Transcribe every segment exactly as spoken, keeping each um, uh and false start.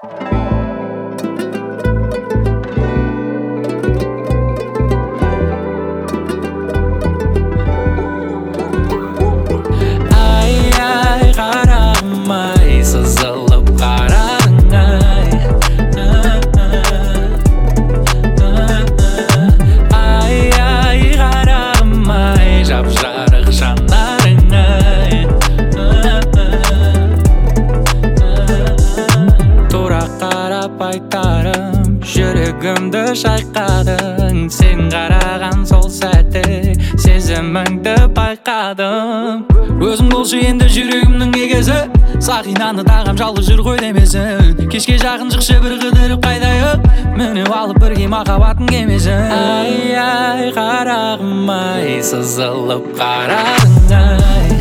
Айтарым жүрегімді шайқадың, сен қараған сол сәтте сезіміңді байқадым. Өзің болшы енді жүрегімнің егесі, сақинаны тағам жалғыз жүр ғой демесін. Кешке жақын шықшы бір қыдырып қайтайық, мініп алып бірге махаббаттың кемесін. Ай ай қарағым ай, сызылып қарадың ай.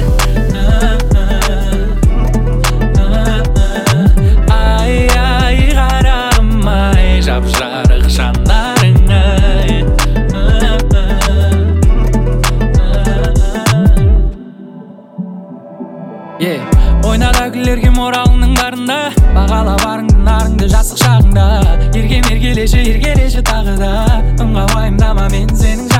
Жап-жарық жанарың ай. Ойнада күлерге моралыңның барында, бағала барыңды нарыңды жастық шағыңда. Еркем еркелеші еркелеші тағы да, ыңға уайымдама мен сенің